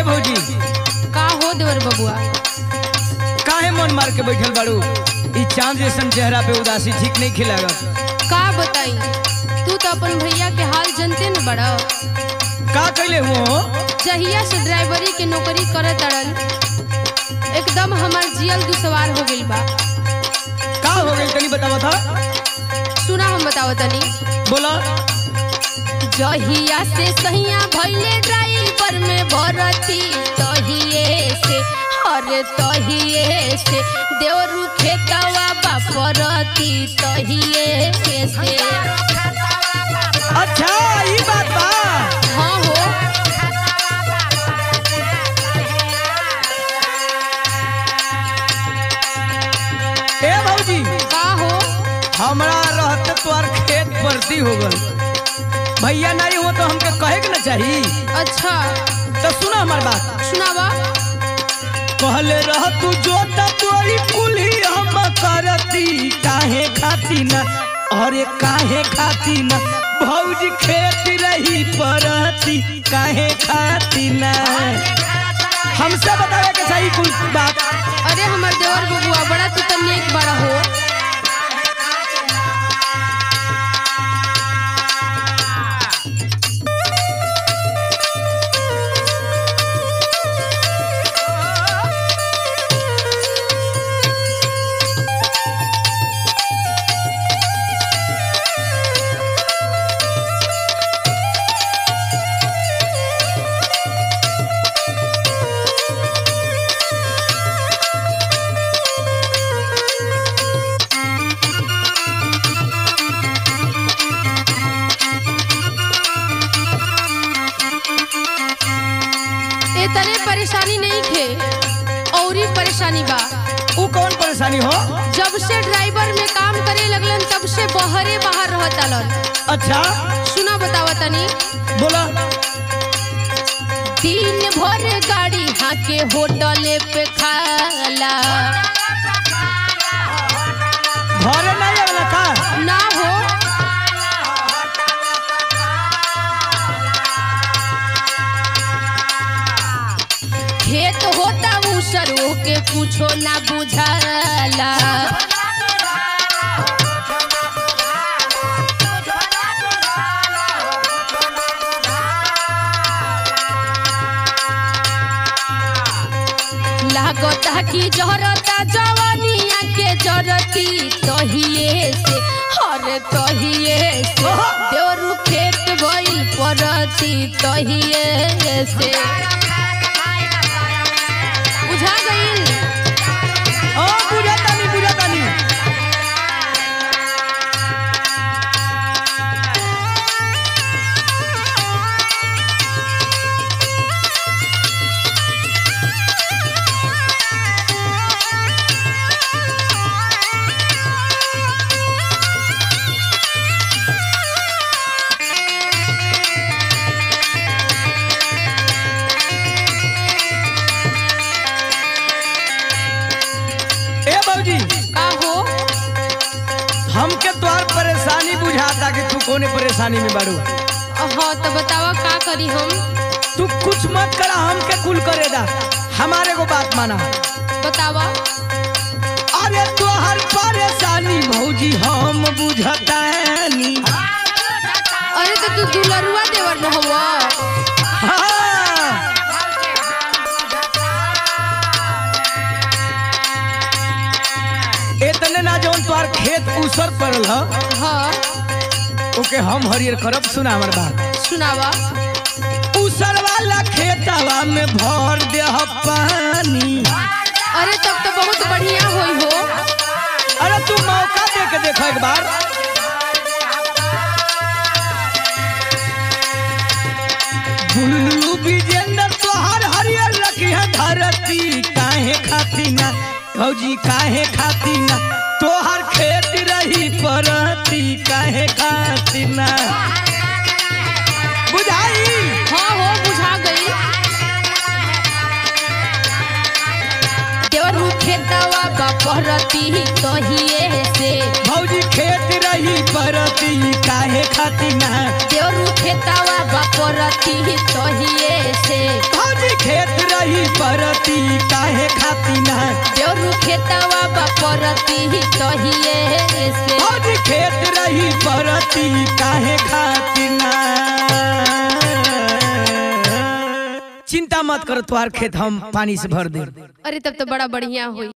भौजी का हो देवर बबुआ? काहे मन मार के बैठल बाड़ू? ई चांद जैसन चेहरा पे उदासी ठीक नहीं खिलागा। का बताई, तू तो अपन भैया के हाल जनते न बड़ा। का कैले हुआ? जहिया से ड्राइवरी के नौकरी करे तड़न एकदम हमार जियल दुसवार हो गइल बा। का हो गइल तनी बतावा था? सुना हम बताओ तनी। बोला। जहिया से सहिया भइले ड्राइवर में भरती तहिए से देवरू खेतवा बापरती तहिए से। अच्छा ई बात बा। हाँ हो। ए भौजी का हो? हमरा रहते तोर खेत परती हो गल, भैया नहीं हो तो हमके कहे के ना चाहिए। अच्छा तो सुना हमार बात। सुनावा। कहले रह तू जोता तोरी कुली हम करती काहे खाती ना, अरे काहे खाती ना भौजी खेत रही परती काहे खाती ना। हमसे बतावे के चाहिए कुल बात। अरे हमार देवर बबुआ बड़ा तू तो नेक बड़ा हो। इतने परेशानी नहीं थे और ही परेशानी बा। ऊ कौन परेशानी हो? जब से ड्राइवर में काम करे लगलन तब से बहरे बाहर रहतलन। अच्छा सुना बतावा तनी। बोला। दिन भर गाड़ी हाके होटल पे खाला। घरे नहीं आवेला का? ना हो। खेत होता उसरो के कुछो ना बुझाला। लागता कि जरता जवानिया के जरती तहिए से देवरू खेत भइल परती तहिए से। बुझा गइल? ओ बुझातानी बुझातानी। का हो? हमके तोहार परेशानी बुझाता कि तू कोने परेशानी में बाड़ू। हाँ तो बतावा का करी हम? तू कुछ मत करा, हमके कुल करेदा। हमारे को बात माना। बतावा। अरे तोहार परेशानी भौजी हम बुझतानी। अरे तो तू दुलरुआ देवर न हुआ? हाँ। इतने ना जौन तोहार खेत उसर पड़ल ह, हाँ ओके हम हरियर करब। सुना हमार बात। सुनावा। उसर वाला खेतवा में भर दे पानी। अरे तब तो बहुत बढ़िया होई हो। अरे तू मौका दे के देखो एक बार। बुल्लू विजेंद्र तोहार हरियर रखिया धरती काहे खाती ना भौजी काहे खाती ना तोहार खेत रही परती काहे खाती ना। बुझाई? हाँ हो बुझा गई। देवरू खेतवा बापरती तहिए से भौजी खेत रही परती काहे खाती खाती ना देवरू खेतावा बपरती तहिए से भौजी खेत रही परती काहे खाती ना देवरू खेतावा बपरती तहिए से भौजी खेत रही परती काहे खाती ना। चिंता मत करो, तुम्हार खेत हम पानी से भर दे। अरे तब तो बड़ा बढ़िया हुई।